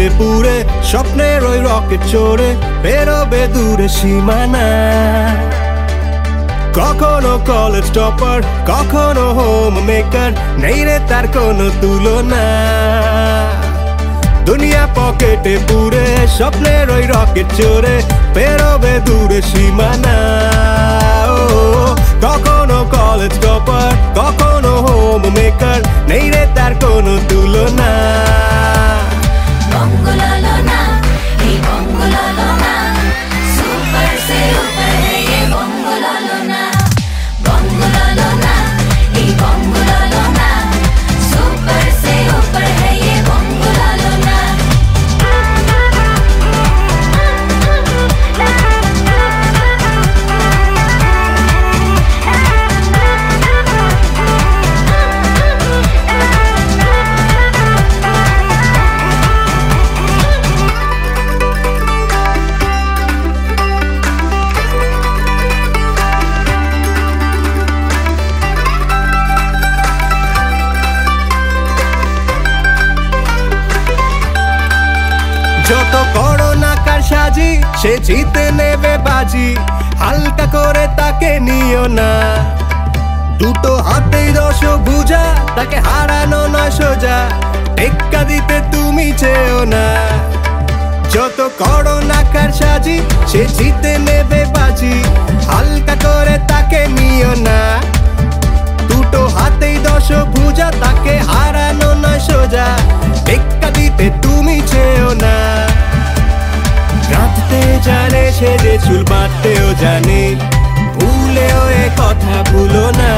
পুরে স্বপ্নের ওই রকেট চড়ে বেরোবে দূরে সীমানা। কখনো কলেজ টপার, কখনো হোম মেকার, নেই রে তার কোনো তুলনা। দুনিয়া পকেটে পুরে স্বপ্নের ওই রকেট চড়ে বেরোবে দূরে সীমানা। কখনো কলেজ টপার, কখনো হোম মেকার, নেই রে তার কোনো তুলনা। যত করোনা কার সাজি সে জিতে নেবে বাজি, হালকা করে তাকে নিও না। দুটো হাতেই 10 ভুজা, তাকে হারানো নয় সোজা, টেক্কা দিতে তুমি চেও না। যত করোনা কার সাজি সে জিতে নেবে বাজি, হালকা করে তাকে নিও না। দুটো হাতেই 10 ভুজা, তাকে হারানো নয় সোজা, টেক্কা দিতে তুমি চেও না। রাঁধতে জানে সে যে চুল বাঁধতেও জানে, ভুলেও এ কথা ভুলো না।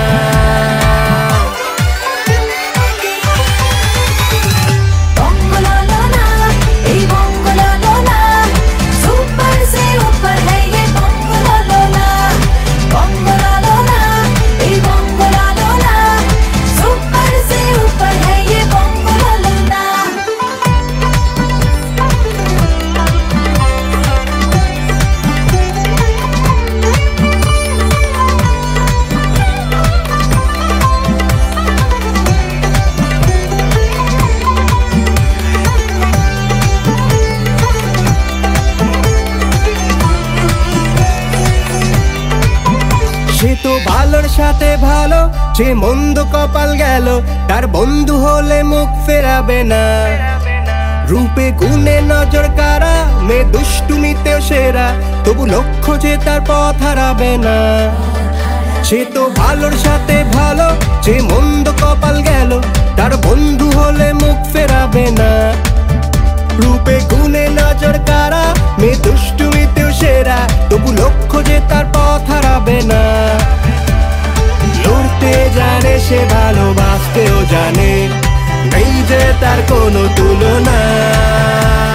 সে তো ভালোর সাথে ভালো, যে মন্দ কপাল গেল, তার বন্ধু হলে মুখ ফেরাবে না। রূপে গুণে নজর কারা, মেয়ে দুষ্টুমিতেও সেরা, তবু লক্ষ্য যে তার পথ হারাবে না। সে তো ভালোর সাথে ভালো, যে মন্দ কপাল গেল, তার বন্ধু হলে মুখ ফেরাবে না। রূপে গুণে নজর কারা, মেয়ে দুষ্টুমিতেও সেরা, তবু লক্ষ্য যে তার পথ হারাবে না। লড়তে জানে সে, ভালোবাসতেও জানে, নেই যে তার কোনো তুলনা।